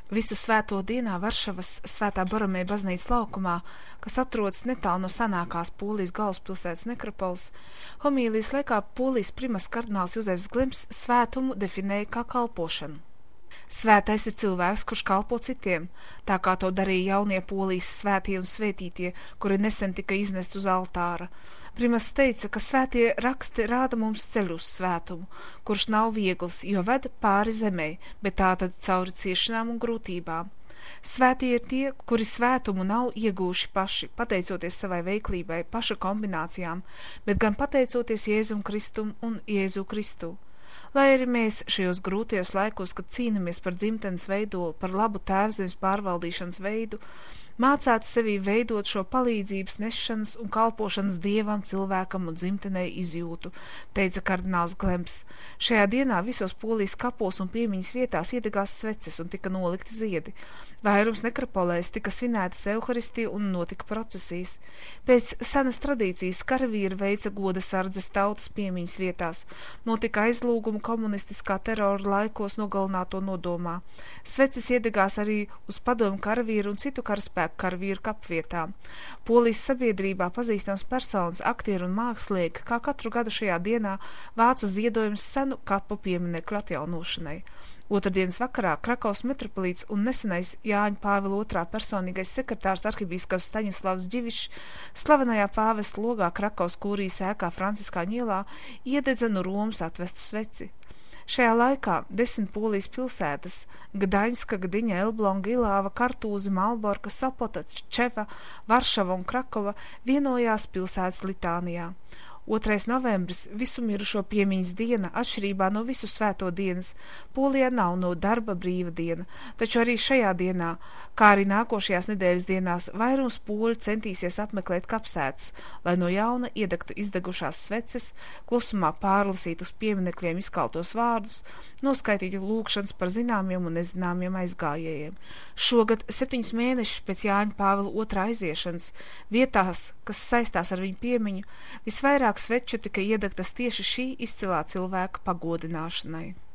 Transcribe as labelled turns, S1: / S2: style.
S1: Visu svēto dienā Varšavas Svētā Boromēja baznīcas laukumā, kas atrodas netālu no senākās Polijas galvaspilsētas nekropoles, homīlijas laikā Polijas primas kardināls Jozefs Glems svētumu definēja kā kalpošanu. Svētais ir cilvēks, kurš kalpo citiem, tā kā to darīja jaunie Polijas svētie un svētītie, kuri nesen tika iznest uz altāra. Primas teica, ka svētie raksti rāda mums ceļu uz svētumu, kurš nav viegls, jo ved pāri zemē, bet tātad cauri ciešanām un grūtībām. Svētie ir tie, kuri svētumu nav iegūši paši, pateicoties savai veiklībai, paša kombinācijām, bet gan pateicoties Jēzum Kristum un Jēzu Kristu. Lai arī mēs šajos grūtajos laikos, kad cīnamies par dzimtenes veidolu, par labu tēvzemes pārvaldīšanas veidu, mācētu sevī veidot šo palīdzības nešanas un kalpošanas dievam, cilvēkam un dzimtenei izjūtu, teica kardināls Glems. Šajā dienā visos Polijas kapos un piemiņas vietās iedegās sveces un tika nolikti ziedi. Vairums nekropolēs tika svinētas Euharistija un notika procesijas. Pēc senas tradīcijas karavīri veica goda sardzes tautas piemiņas vietās, notika aizlūgumu komunistiskā terora laikos nogalināto nodomā. Sveces iedegās arī uz padomu karavīru un citu karaspēku karavīru kapvietām. Polijas sabiedrībā pazīstams personas, aktieri un mākslinieki, kā katru gadu šajā dienā vāca ziedojumus senu kapu pieminekļu atjaunošanai. Otrdienas vakarā Krakaus metropolīts un nesenais Jāņa Pāvila II personīgais sekretārs arhibīskaps Staņislavs Ģivišs slavenajā pāvesta logā Krakaus kūrijas ēkā Franciskāņu ielā iededza no Romas atvestu sveci. Šajā laikā 10 Polijas pilsētas – Gdaņska, Gdiņa, Elblonga, Ilāva, Kartūze, Malborka, Sopota, Čeva, Varšava un Krakova vienojās pilsētas litānijā. 2. novembris visu mirušo piemiņas diena, atšķirībā no visu svēto dienas, Polijā nav no darba brīva diena, taču arī šajā dienā, kā arī nākošajās nedēļas dienās, vairums poļu centīsies apmeklēt kapsētas, lai no jauna iedegtu izdegušās sveces, klusumā pārlasītu uz pieminekļiem izkaltos vārdus, noskaitītu lūgšanas par zināmiem un nezināmiem aizgājējiem. Šogad 7 mēnešus pēc Jāņa Pāvila II aiziešanas, vietās, kas saistās ar viņu piemiņu, visvairāk sveču tika iedegtas tieši šī izcilā cilvēka pagodināšanai.